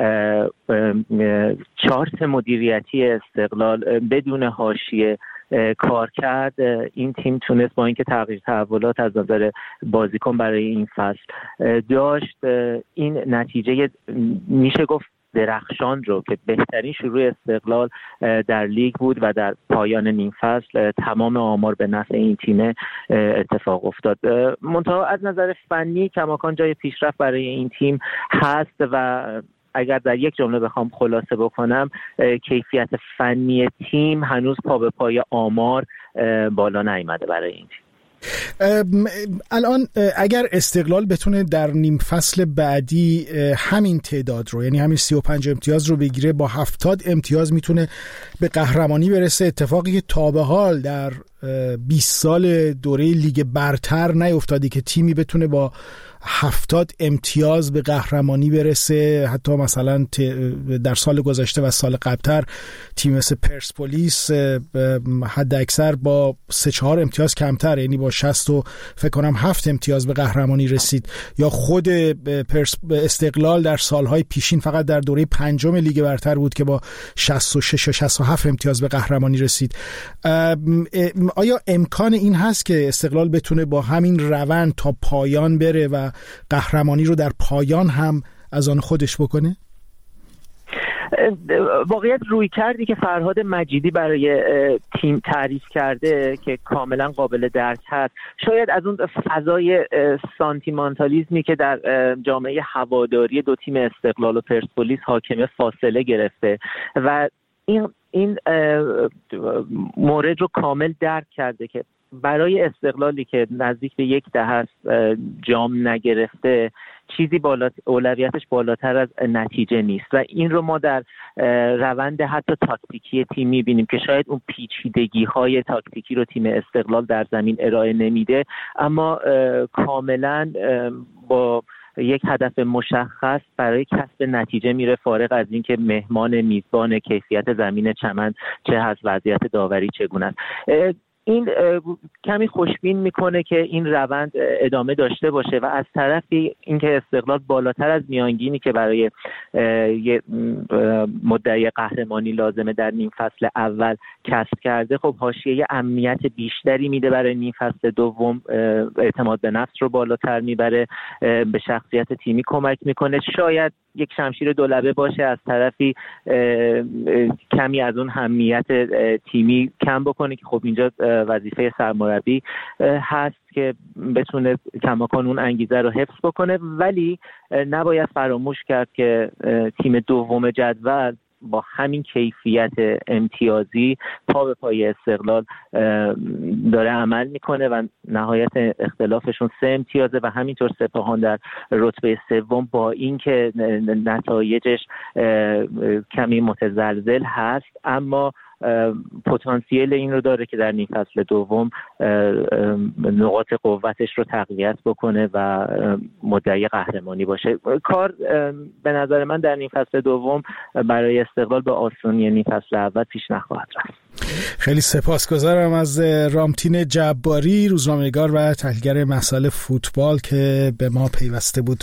[SPEAKER 18] چارت مدیریتی استقلال بدون حاشیه کار کرد، این تیم تونست با اینکه تغییر تحولات از نظر بازیکن برای این فصل داشت، این نتیجه میشه گفت درخشان رو که بهترین شروع استقلال در لیگ بود و در پایان نیم فصل تمام آمار به نفع این تیم اتفاق افتاد. منتها از نظر فنی کماکان جای پیشرفت برای این تیم هست و اگر در یک جمله بخوام خلاصه بکنم، کیفیت فنی تیم هنوز پا به پای آمار بالا نیامده برای این تیم.
[SPEAKER 1] الان اگر استقلال بتونه در نیم فصل بعدی همین تعداد رو، یعنی همین 35 امتیاز رو بگیره، با 70 امتیاز میتونه به قهرمانی برسه، اتفاقی که تا به حال در 20 سال دوره لیگ برتر نیفتادی که تیمی بتونه با 70 امتیاز به قهرمانی برسه. حتی مثلا در سال گذشته و سال قبلتر تیم مثل پرسپولیس حد اکثر با 3-4 امتیاز کمتر، یعنی با 60 و فکر کنم 7 امتیاز به قهرمانی رسید. یا خود استقلال در سالهای پیشین فقط در دوره پنجم لیگ برتر بود که با 66 و 67 امتیاز به قهرمانی رسید. آیا امکان این هست که استقلال بتونه با همین روند تا پایان بره و قهرمانی رو در پایان هم از آن خودش بکنه؟
[SPEAKER 18] واقعیت روی کردی که فرهاد مجیدی برای تیم تعریف کرده که کاملا قابل درک هست، شاید از اون فضای سانتیمانتالیزمی که در جامعه هواداری دو تیم استقلال و پرسپولیس حاکمه فاصله گرفته و این مورد رو کامل درک کرده که برای استقلالی که نزدیک به 10 است جام نگرفته، چیزی اولویتش بالاتر از نتیجه نیست و این رو ما در روند حتی تاکتیکی تیم می‌بینیم که شاید اون پیچیدگی‌های تاکتیکی رو تیم استقلال در زمین ارائه نمیده، اما کاملا با یک هدف مشخص برای کسب نتیجه میره، فارغ از اینکه مهمان، میزبان، کیفیت زمین چمن چه هست، وضعیت داوری چگونه است. این کمی خوشبین میکنه که این روند ادامه داشته باشه و از طرفی اینکه استقلال بالاتر از میانگینی که برای یه مدعی قهرمانی لازمه در نیم فصل اول کسب کرده، خب حاشیه امنیت بیشتری میده برای نیم فصل دوم، اعتماد به نفس رو بالاتر میبره، به شخصیت تیمی کمک میکنه. شاید یک شمشیر دولبه باشه، از طرفی کمی از اون همیت تیمی کم بکنه که خب اینجا وظیفه سرمربی هست که بتونه کماکان اون انگیزه رو حفظ بکنه، ولی نباید فراموش کرد که تیم دوم جدول با همین کیفیت امتیازی پا به پای استقلال داره عمل میکنه و نهایت اختلافشون 3 امتیازه و همینطور سپاهان در رتبه سوم با اینکه نتایجش کمی متزلزل هست، اما پتانسیل این رو داره که در نیم فصل دوم نقاط قوتش رو تقویت بکنه و مدعی قهرمانی باشه. کار به نظر من در نیم فصل دوم برای استقلال به آسونی نیم فصل اول پیش نخواهد رفت.
[SPEAKER 1] خیلی سپاسگزارم از رامتین جباری، روزنامه‌نگار و تحلیلگر مسائل فوتبال که به ما پیوسته بود.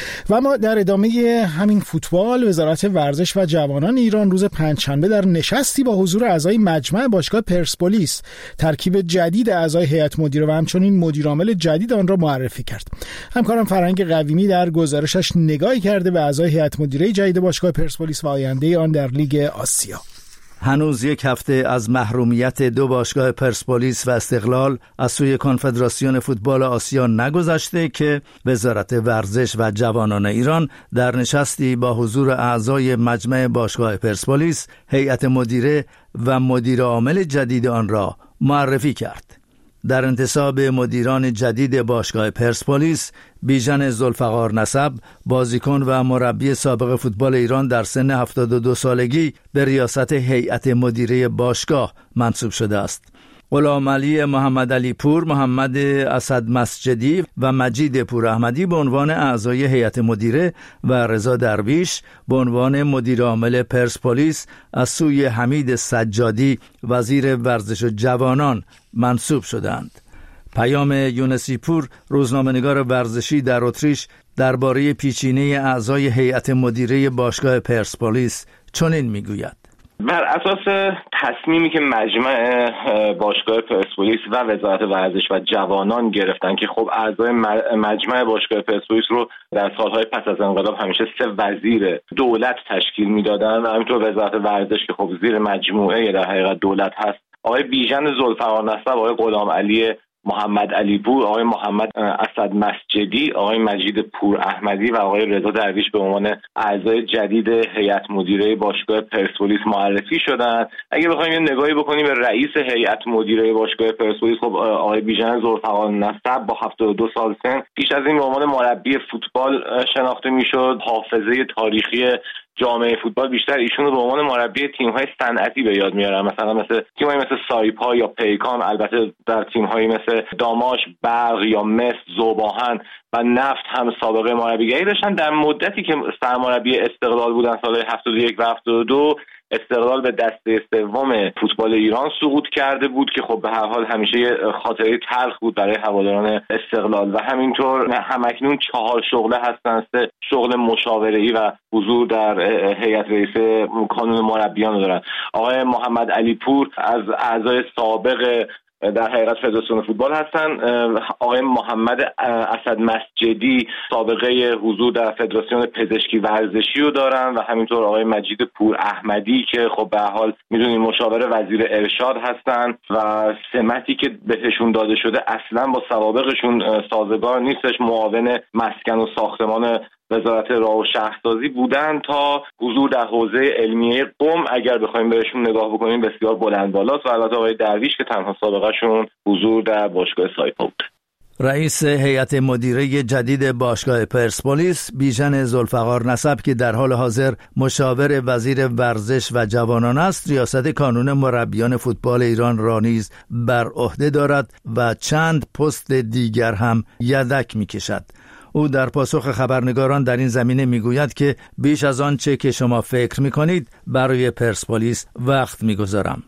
[SPEAKER 1] و ما در ادامه همین فوتبال، وزارت ورزش و جوانان ایران روز پنجشنبه در نشستی با حضور اعضای مجمع باشگاه پرسپولیس ترکیب جدید اعضای هیئت مدیره و همچنین مدیرعامل جدید آن را معرفی کرد. همکارم فرهنگ قویمی در گزارشش نگاهی کرده به اعضای هیئت مدیره جدید باشگاه پرسپولیس و آینده آن در لیگ آسیا.
[SPEAKER 16] هنوز یک هفته از محرومیت دو باشگاه پرسپولیس و استقلال از سوی کنفدراسیون فوتبال آسیا نگذشته که وزارت ورزش و جوانان ایران در نشستی با حضور اعضای مجمع باشگاه پرسپولیس هیئت مدیره و مدیر عامل جدید آن را معرفی کرد. در انتصاب مدیران جدید باشگاه پرسپولیس، بیژن ذوالفقار نسب، بازیکن و مربی سابق فوتبال ایران در سن 72 سالگی به ریاست هیئت مدیره باشگاه منصوب شده است. غلام علی محمد علی پور، محمد اسد مسجدی و مجید پور احمدی به عنوان اعضای هیئت مدیره و رضا درویش به عنوان مدیر عامل پرسپولیس از سوی حمید سجادی وزیر ورزش و جوانان منصوب شدند. پیام یونسی پور، روزنامه‌نگار ورزشی در اتریش، درباره پیشینه اعضای هیئت مدیره باشگاه پرسپولیس چنین میگوید:
[SPEAKER 6] بر اساس تصمیمی که مجمع باشگاه پرسپولیس و وزارت ورزش و جوانان گرفتن که خب اعضای مجمع باشگاه پرسپولیس رو در سالهای پس از انقلاب همیشه 3 وزیر دولت تشکیل میدادن و همینطور وزارت ورزش که خب زیر مجموعه در حقیقت دولت هست، آقای بیژن ذوالفقار نسب، آقای غلام علی محمد علی پور، آقای محمد اسد مسجدی، آقای مجید پور احمدی و آقای رضا درویش به عنوان اعضای جدید هیئت مدیره باشگاه پرسپولیس معرفی شدند. اگه بخوایم یه نگاهی بکنیم به رئیس هیئت مدیره باشگاه پرسپولیس، خب آقای بیژن ذوالفقار نسب با 72 سال سن پیش از این به عنوان مربی فوتبال شناخته میشد. حافظه تاریخی جامعه فوتبال بیشتر ایشون رو به عنوان مربی تیم‌های صنعتی به یاد میارن، مثلا مثل تیم‌های مثل سایپا یا پیکان، البته در تیم‌هایی مثل داماش، برق یا مس، ذوباهن و نفت هم سابقه مربیگری داشتن. در مدتی که سرمربی استقلال بودن سالهای 71 و 72، استقلال به دسته سوم فوتبال ایران سقوط کرده بود که خب به هر حال همیشه یه خاطره تلخ بود برای هواداران استقلال و همینطور همکنون 4 شغله هستن، 3 شغل مشاوره‌ای و حضور در هیئت رئیسه کانون مربیان دارن. آقای محمد علی پور از اعضای سابق در حقیقت فدراسیون فوتبال هستن. آقای محمد اسد مسجدی سابقه حضور در فدراسیون پزشکی ورزشی رو دارن و همینطور آقای مجید پور احمدی که خب به هر حال میدونید مشاور وزیر ارشاد هستن و سمتی که بهشون داده شده اصلا با سوابقشون سازگار نیستش. معاون مسکن و ساختمان وزارت راه و شهرسازی بودن تا حضور در حوزه علمیه قم، اگر بخوایم بهشون نگاه بکنیم بسیار بلند بالاست. و البته آقای درویش که تنها سابقهشون حضور در باشگاه سایپا بود.
[SPEAKER 16] رئیس هیئت مدیره جدید باشگاه پرسپولیس بیژن ذوالفقار نسب که در حال حاضر مشاور وزیر ورزش و جوانان است، ریاست کانون مربیان فوتبال ایران را نیز بر عهده دارد و چند پست دیگر هم یدک می‌کشد. او در پاسخ خبرنگاران در این زمینه میگوید که بیش از آن چه که شما فکر میکنید برای پرسپولیس وقت میگذارم.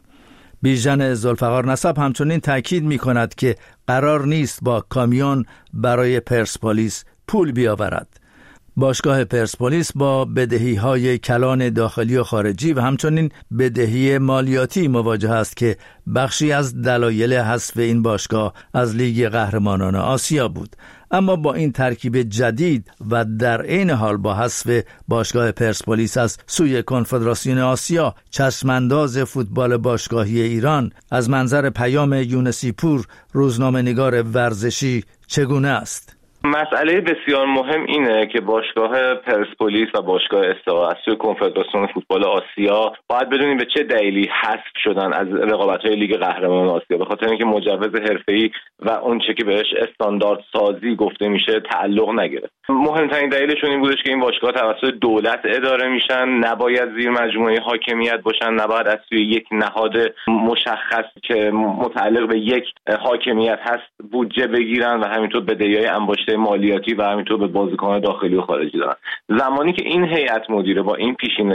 [SPEAKER 16] بیژن ذوالفقار نسب همچنین تاکید میکند که قرار نیست با کامیون برای پرسپولیس پول بیاورد. باشگاه پرسپولیس با بدهی‌های کلان داخلی و خارجی و همچنین بدهی مالیاتی مواجه است که بخشی از دلایل حذف این باشگاه از لیگ قهرمانان آسیا بود. اما با این ترکیب جدید و در عین حال با حذف باشگاه پرسپولیس از سوی کنفدراسیون آسیا، چشمانداز فوتبال باشگاهی ایران از منظر پیام یونسی پور، روزنامه‌نگار ورزشی، چگونه است؟
[SPEAKER 6] مسئله بسیار مهم اینه که باشگاه پرسپولیس و باشگاه استقلال از سوی کنفدراسیون فوتبال آسیا باید بدونیم به چه دلیلی حذف شدن از رقابت‌های لیگ قهرمانان آسیا. به خاطر اینکه مجوز حرفه‌ای و اون چه که بهش استاندارد سازی گفته میشه تعلق نگرفت. مهمترین دلیلشون این بودش که این باشگاه توسط دولت اداره میشن، نباید زیر مجموعه حاکمیت باشن، نباید از سوی یک نهاد مشخص که متعلق به یک حاکمیت هست بودجه بگیرن و همینطور بدهی‌های انباشته مالیاتی و همینطور به بازیکنان داخلی و خارجی دارن. زمانی که این هیئت مدیره با این پیشینه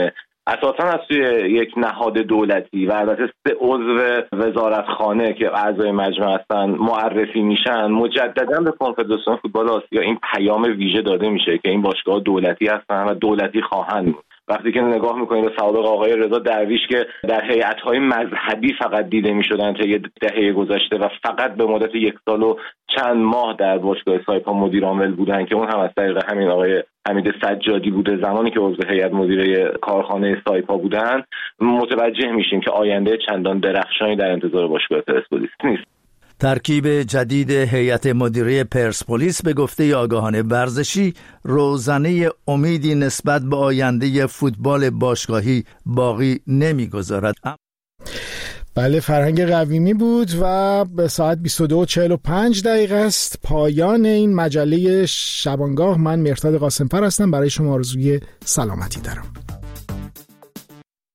[SPEAKER 19] اساسا از توی یک نهاد دولتی و البته 3 عضو وزارتخانه که اعضای مجمع هستن معرفی میشن، مجددا به کنفدراسیون فوتبال آسیا این پیام ویژه داده میشه که این باشگاه دولتی هستن و دولتی خواهند بود. وقتی که نگاه میکنیم به سابق آقای رضا درویش که در هیئت‌های مذهبی فقط دیده میشدن تا یه دهه گذشته و فقط به مدت 1 سال و چند ماه در باشگاه سایپا مدیر عامل بودن که اون هم از طریق همین آقای حمید سجادی بوده زمانی که عضو هیئت مدیره کارخانه سایپا بودن، متوجه میشیم که آینده چندان درخشانی در انتظار باشگاه پرسپولیس نیست.
[SPEAKER 16] ترکیب جدید هیئت مدیره پرسپولیس به گفته آگاهان ورزشی روزنه امیدی نسبت به آینده فوتبال باشگاهی باقی نمیگذارد.
[SPEAKER 1] بله، فرهنگ قویمی بود و به ساعت 22:45 است پایان این مجله شبانگاه. من مهرداد قاسم‌فر هستم، برای شما آرزوی سلامتی دارم.